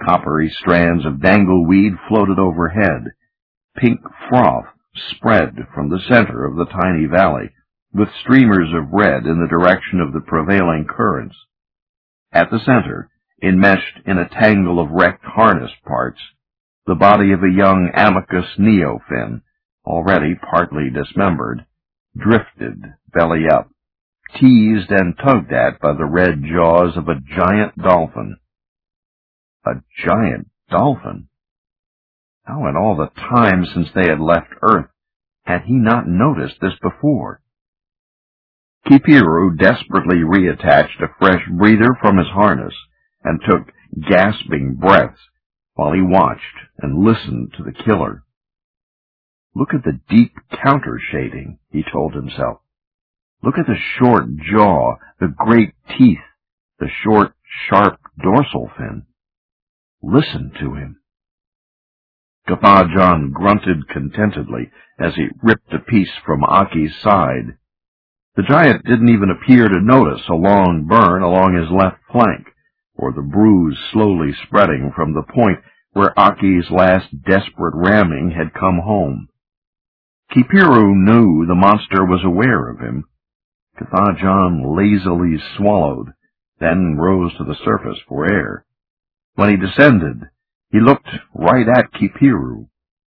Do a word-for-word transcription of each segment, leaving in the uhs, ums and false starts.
Coppery strands of dangleweed floated overhead. Pink froth spread from the center of the tiny valley, with streamers of red in the direction of the prevailing currents. At the center, enmeshed in a tangle of wrecked harness parts, the body of a young Amicus neofin, already partly dismembered, drifted belly up, teased and tugged at by the red jaws of a giant dolphin. A giant dolphin? How in all the time since they had left Earth had he not noticed this before? Kipiru desperately reattached a fresh breather from his harness and took gasping breaths while he watched and listened to the killer. Look at the deep counter-shading, he told himself. Look at the short jaw, the great teeth, the short, sharp dorsal fin. Listen to him. Gathajon grunted contentedly as he ripped a piece from Aki's side. The giant didn't even appear to notice a long burn along his left flank, or the bruise slowly spreading from the point where Aki's last desperate ramming had come home. Kipiru knew the monster was aware of him. Gathajon lazily swallowed, then rose to the surface for air. When he descended, he looked right at Kipiru.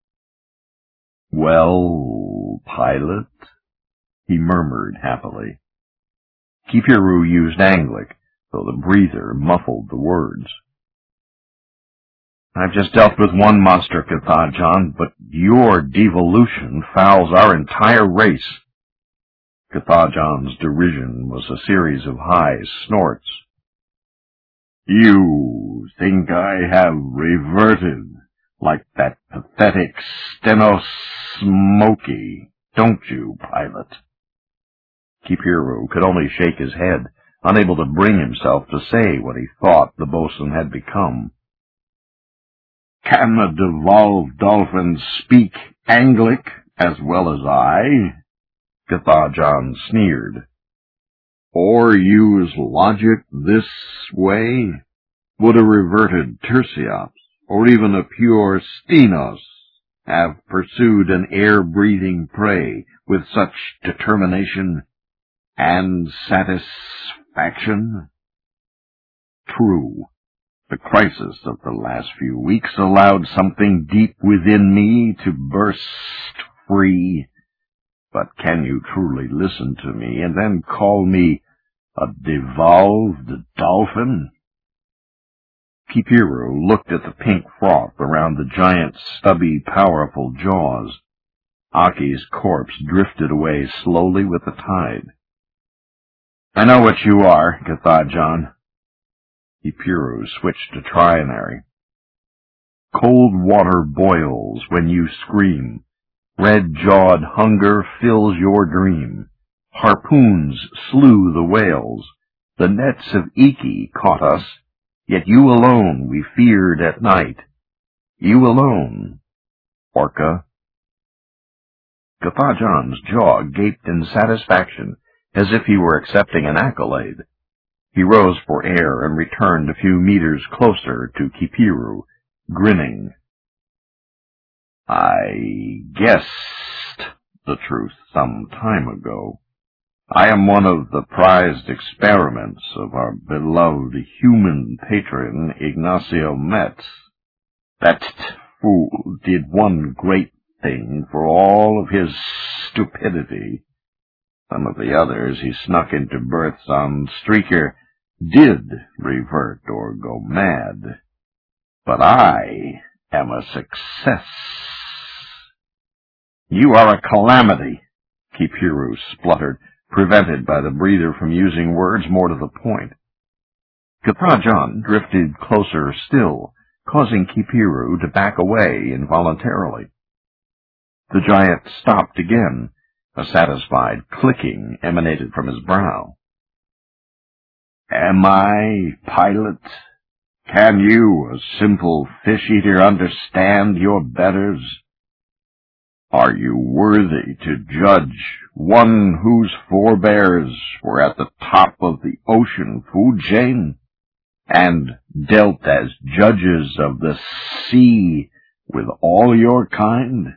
"Well, pilot?" he murmured happily. Kipiru used Anglic, though the breather muffled the words. "I've just dealt with one monster, Gathajon, but your devolution fouls our entire race." Gathajon's derision was a series of high snorts. "You think I have reverted, like that pathetic Steno Smoky, don't you, pilot?" Kipiru could only shake his head, unable to bring himself to say what he thought the bosun had become. "Can a devolved dolphin speak Anglic as well as I?" Gathajon sneered. "Or use logic this way? Would a reverted Tersiops, or even a pure Stenos, have pursued an air-breathing prey with such determination and satisfaction?" True, the crisis of the last few weeks allowed something deep within me to burst free. But can you truly listen to me and then call me a devolved dolphin? Kipiru looked at the pink froth around the giant's stubby, powerful jaws. Aki's corpse drifted away slowly with the tide. "I know what you are, Gathajon." Kipiru switched to trinary. "Cold water boils when you scream. Red-jawed hunger fills your dream. Harpoons slew the whales. The nets of Iki caught us, yet you alone we feared at night. You alone, Orca." Gathajon's jaw gaped in satisfaction, as if he were accepting an accolade. He rose for air and returned a few meters closer to Kipiru, grinning. "I guessed the truth some time ago. I am one of the prized experiments of our beloved human patron Ignacio Metz. That fool did one great thing for all of his stupidity. Some of the others he snuck into berths on Streaker did revert or go mad. But I am a success." "You are a calamity," Kipiru spluttered, prevented by the breather from using words more to the point. Gathajon drifted closer still, causing Kipiru to back away involuntarily. The giant stopped again. A satisfied clicking emanated from his brow. "Am I, pilot? Can you, a simple fish-eater, understand your betters? Are you worthy to judge one whose forebears were at the top of the ocean food chain? and dealt as judges of the sea with all your kind?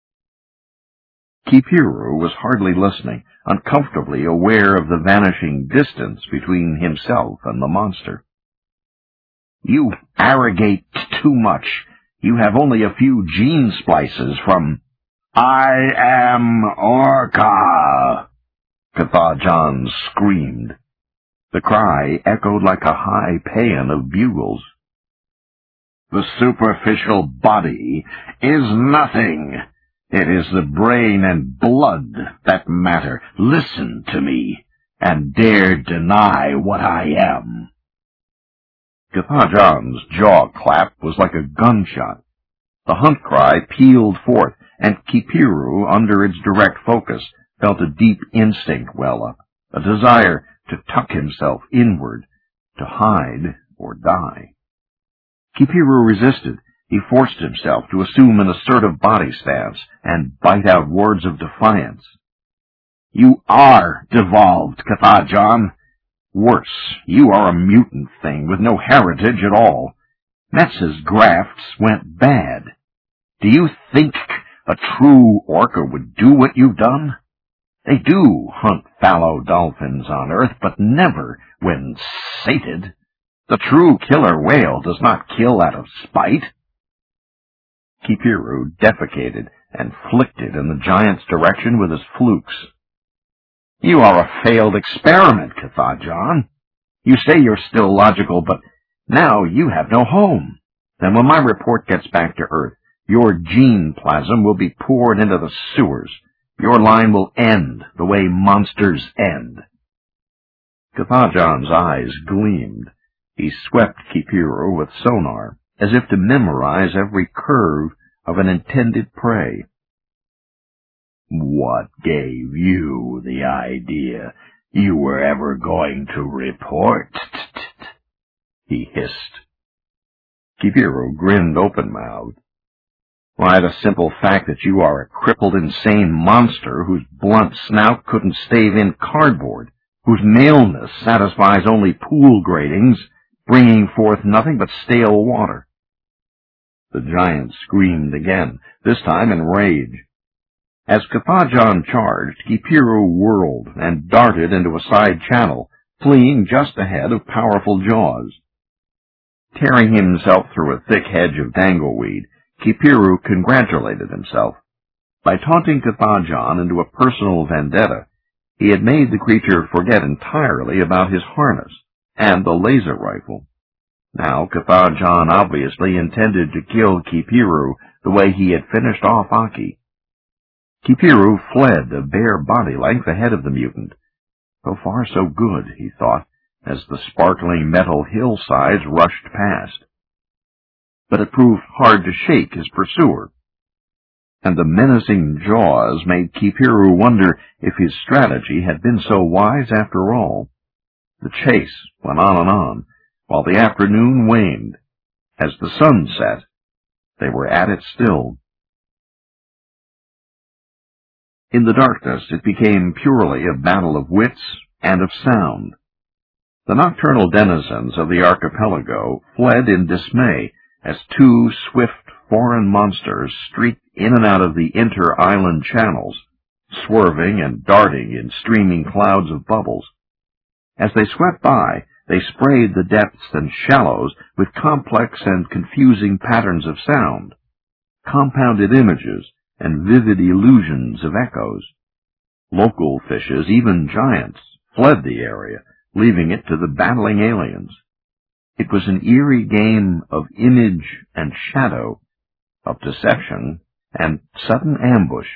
Kipiru was hardly listening, uncomfortably aware of the vanishing distance between himself and the monster. You arrogate too much. You have only a few gene splices from... I am Orca! Cathajon screamed. The cry echoed like a high paean of bugles. The superficial body is nothing. It is the brain and blood that matter. Listen to me, and dare deny what I am. Cathajon's jaw clap was like a gunshot. The hunt cry pealed forth, and Kipiru, under its direct focus, felt a deep instinct well up, a desire to tuck himself inward, to hide or die. Kipiru resisted. He forced himself to assume an assertive body stance and bite out words of defiance. You are devolved, Cathajon. Worse, you are a mutant thing with no heritage at all. Metz's grafts went bad. Do you think a true orca would do what you've done? They do hunt fallow dolphins on Earth, but never when sated. The true killer whale does not kill out of spite. Kipiru defecated and flicked it in the giant's direction with his flukes. You are a failed experiment, Cathajon. You say you're still logical, but now you have no home. Then when my report gets back to Earth, your gene plasm will be poured into the sewers. Your line will end the way monsters end. Cathajon's eyes gleamed. He swept Kipiru with sonar, as if to memorize every curve of an intended prey. What gave you the idea you were ever going to report? He hissed. Kipiru grinned open-mouthed. Why, the simple fact that you are a crippled, insane monster whose blunt snout couldn't stave in cardboard, whose maleness satisfies only pool gratings, bringing forth nothing but stale water. The giant screamed again, this time in rage. As Cathajon charged, Kipiru whirled and darted into a side channel, fleeing just ahead of powerful jaws. Tearing himself through a thick hedge of dangleweed, Kipiru congratulated himself. By taunting Cathajon into a personal vendetta, he had made the creature forget entirely about his harness and the laser rifle. Now Cathajon obviously intended to kill Kipiru the way he had finished off Aki. Kipiru fled a bare body length ahead of the mutant. So far so good, he thought, as the sparkling metal hillsides rushed past. But it proved hard to shake his pursuer, and the menacing jaws made Kipiru wonder if his strategy had been so wise after all. The chase went on and on, while the afternoon waned. As the sun set, they were at it still. In the darkness, it became purely a battle of wits and of sound. The nocturnal denizens of the archipelago fled in dismay as two swift foreign monsters streaked in and out of the inter-island channels, swerving and darting in streaming clouds of bubbles. As they swept by, they sprayed the depths and shallows with complex and confusing patterns of sound, compounded images, and vivid illusions of echoes. Local fishes, even giants, fled the area, leaving it to the battling aliens. It was an eerie game of image and shadow, of deception and sudden ambush.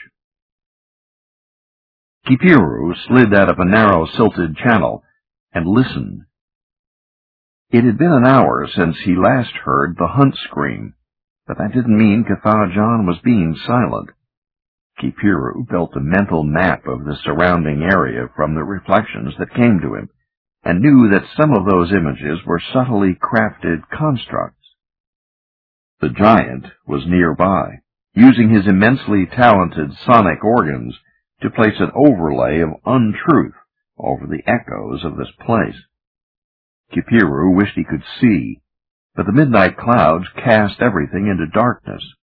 Kipiru slid out of a narrow, silted channel and listened. It had been an hour since he last heard the hunt scream, but that didn't mean Cathajon was being silent. Kipiru built a mental map of the surrounding area from the reflections that came to him, and knew that some of those images were subtly crafted constructs. The giant was nearby, using his immensely talented sonic organs to place an overlay of untruth over the echoes of this place. Kipiru wished he could see, but the midnight clouds cast everything into darkness.